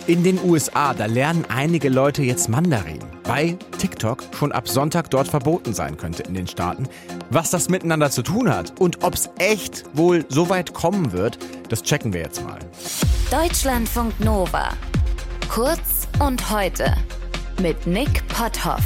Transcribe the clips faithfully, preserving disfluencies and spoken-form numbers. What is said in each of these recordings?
In den U S A, da lernen einige Leute jetzt Mandarin, weil TikTok schon ab Sonntag dort verboten sein könnte in den Staaten. Was das miteinander zu tun hat und ob es echt wohl so weit kommen wird, das checken wir jetzt mal. Deutschlandfunk Nova. Kurz und heute mit Nick Potthoff.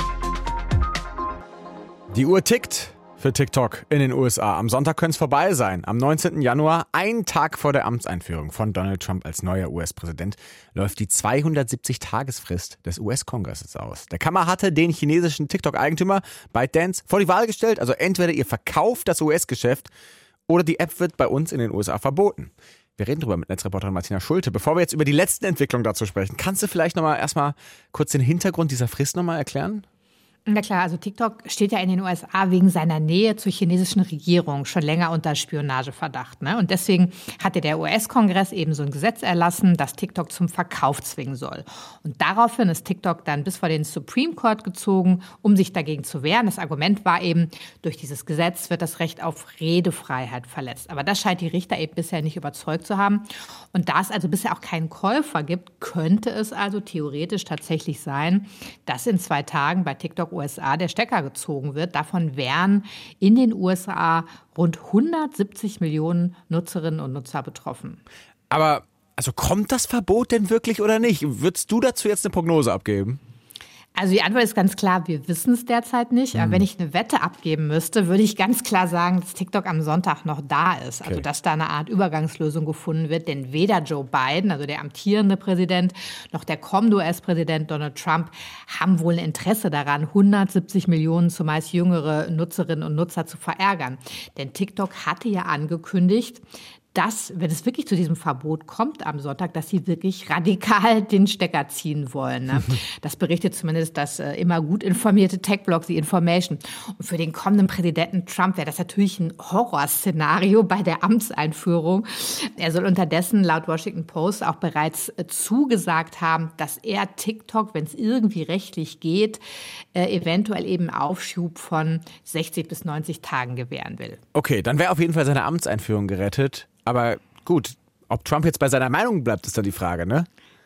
Die Uhr tickt für TikTok in den U S A. Am Sonntag könnte es vorbei sein. Am neunzehnten Januar, ein Tag vor der Amtseinführung von Donald Trump als neuer U S-Präsident, läuft die zweihundertsiebzig-Tagesfrist des U S-Kongresses aus. Der Kammer hatte den chinesischen TikTok-Eigentümer ByteDance vor die Wahl gestellt. Also entweder ihr verkauft das U S-Geschäft oder die App wird bei uns in den U S A verboten. Wir reden drüber mit Netzreporterin Martina Schulte. Bevor wir jetzt über die letzten Entwicklungen dazu sprechen, kannst du vielleicht noch mal erstmal kurz den Hintergrund dieser Frist noch mal erklären? Na klar, also TikTok steht ja in den U S A wegen seiner Nähe zur chinesischen Regierung schon länger unter Spionageverdacht, ne? Und deswegen hatte der U S-Kongress eben so ein Gesetz erlassen, das TikTok zum Verkauf zwingen soll. Und daraufhin ist TikTok dann bis vor den Supreme Court gezogen, um sich dagegen zu wehren. Das Argument war eben, durch dieses Gesetz wird das Recht auf Redefreiheit verletzt. Aber das scheint die Richter eben bisher nicht überzeugt zu haben. Und da es also bisher auch keinen Käufer gibt, könnte es also theoretisch tatsächlich sein, dass in zwei Tagen bei TikTok U S A der Stecker gezogen wird. Davon wären in den U S A rund hundertsiebzig Millionen Nutzerinnen und Nutzer betroffen. Aber also kommt das Verbot denn wirklich oder nicht? Würdest du dazu jetzt eine Prognose abgeben? Also die Antwort ist ganz klar, wir wissen es derzeit nicht. Aber wenn ich eine Wette abgeben müsste, würde ich ganz klar sagen, dass TikTok am Sonntag noch da ist. Also Okay. dass da eine Art Übergangslösung gefunden wird. Denn weder Joe Biden, also der amtierende Präsident, noch der kommende U S-Präsident Donald Trump haben wohl ein Interesse daran, hundertsiebzig Millionen zumeist jüngere Nutzerinnen und Nutzer zu verärgern. Denn TikTok hatte ja angekündigt, dass, wenn es wirklich zu diesem Verbot kommt am Sonntag, dass sie wirklich radikal den Stecker ziehen wollen. Ne? Das berichtet zumindest das äh, immer gut informierte Tech-Blog The Information. Und für den kommenden Präsidenten Trump wäre das natürlich ein Horrorszenario bei der Amtseinführung. Er soll unterdessen laut Washington Post auch bereits äh, zugesagt haben, dass er TikTok, wenn es irgendwie rechtlich geht, äh, eventuell eben Aufschub von sechzig bis neunzig Tagen gewähren will. Okay, dann wäre auf jeden Fall seine Amtseinführung gerettet. Aber gut, ob Trump jetzt bei seiner Meinung bleibt, ist dann die Frage, ne?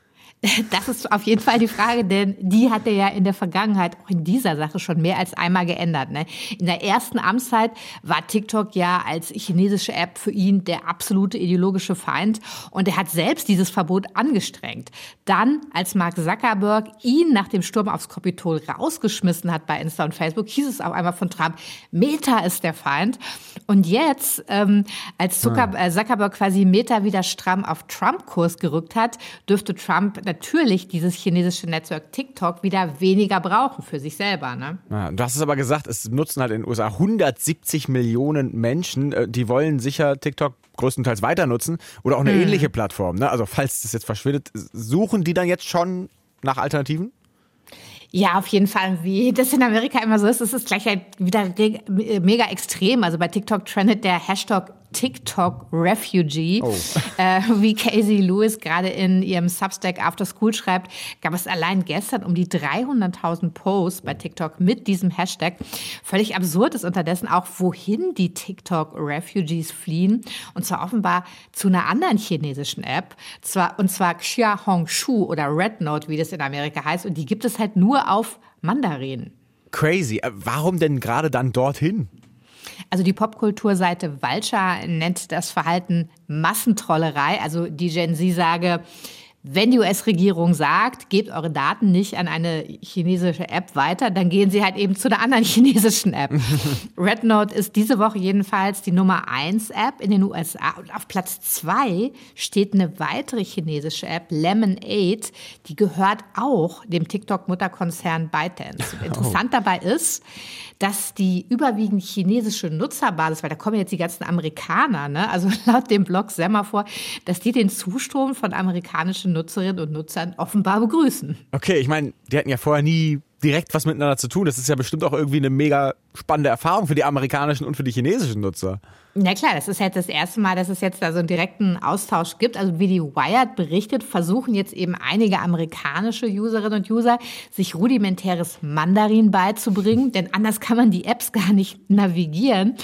Das ist auf jeden Fall die Frage, denn die hat er ja in der Vergangenheit auch in dieser Sache schon mehr als einmal geändert. Ne? In der ersten Amtszeit war TikTok ja als chinesische App für ihn der absolute ideologische Feind und er hat selbst dieses Verbot angestrengt. Dann, als Mark Zuckerberg ihn nach dem Sturm aufs Kapitol rausgeschmissen hat bei Insta und Facebook, hieß es auf einmal von Trump, Meta ist der Feind. Und jetzt, ähm, als Zucker, äh, Zuckerberg quasi Meta wieder stramm auf Trump-Kurs gerückt hat, dürfte Trump natürlich dieses chinesische Netzwerk TikTok wieder weniger brauchen für sich selber. Ne? Ja, du hast es aber gesagt, es nutzen halt in den U S A hundertsiebzig Millionen Menschen. Die wollen sicher TikTok größtenteils weiter nutzen oder auch eine hm. ähnliche Plattform. Ne? Also falls das jetzt verschwindet, suchen die dann jetzt schon nach Alternativen? Ja, auf jeden Fall. Wie das in Amerika immer so ist, ist es gleich halt wieder mega extrem. Also bei TikTok trendet der Hashtag TikTok Refugee. Oh. Äh, wie Casey Lewis gerade in ihrem Substack After School schreibt, gab es allein gestern um die dreihunderttausend Posts bei TikTok mit diesem Hashtag. Völlig absurd ist unterdessen auch, wohin die TikTok Refugees fliehen. Und zwar offenbar zu einer anderen chinesischen App. Zwar, und zwar Xiaohongshu oder Rednote, wie das in Amerika heißt. Und die gibt es halt nur auf Mandarin. Crazy. Warum denn gerade dann dorthin? Also die Popkulturseite Vulture nennt das Verhalten Massentrollerei. Also die Gen Z sage, wenn die U S-Regierung sagt, gebt eure Daten nicht an eine chinesische App weiter, dann gehen sie halt eben zu einer anderen chinesischen App. Rednote ist diese Woche jedenfalls die Nummer eins App in den U S A. Und auf Platz zwei steht eine weitere chinesische App, Lemonade. Die gehört auch dem TikTok-Mutterkonzern ByteDance. Interessant oh. dabei ist, dass die überwiegend chinesische Nutzerbasis, weil da kommen jetzt die ganzen Amerikaner, ne? Also laut dem Blog Semaphore, dass die den Zustrom von amerikanischen Nutzerinnen und Nutzern offenbar begrüßen. Okay, ich meine, die hatten ja vorher nie direkt was miteinander zu tun. Das ist ja bestimmt auch irgendwie eine mega spannende Erfahrung für die amerikanischen und für die chinesischen Nutzer. Na klar, das ist jetzt das erste Mal, dass es jetzt da so einen direkten Austausch gibt. Also wie die Wired berichtet, versuchen jetzt eben einige amerikanische Userinnen und User, sich rudimentäres Mandarin beizubringen, denn anders kann man die Apps gar nicht navigieren.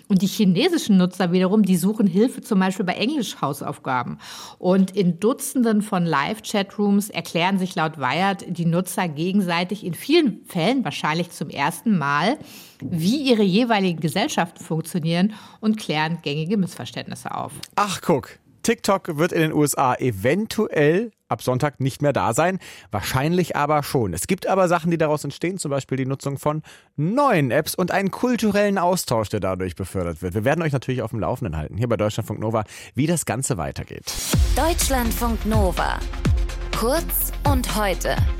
Und die chinesischen Nutzer wiederum, die suchen Hilfe zum Beispiel bei Englisch-Hausaufgaben. Und in Dutzenden von Live-Chatrooms erklären sich laut Wired die Nutzer gegenseitig in vielen Fällen wahrscheinlich zum ersten Mal, wie ihre jeweiligen Gesellschaften funktionieren und klären gängige Missverständnisse auf. Ach, guck. TikTok wird in den U S A eventuell ab Sonntag nicht mehr da sein, wahrscheinlich aber schon. Es gibt aber Sachen, die daraus entstehen, zum Beispiel die Nutzung von neuen Apps und einen kulturellen Austausch, der dadurch befördert wird. Wir werden euch natürlich auf dem Laufenden halten, hier bei Deutschlandfunk Nova, wie das Ganze weitergeht. Deutschlandfunk Nova. Kurz und heute.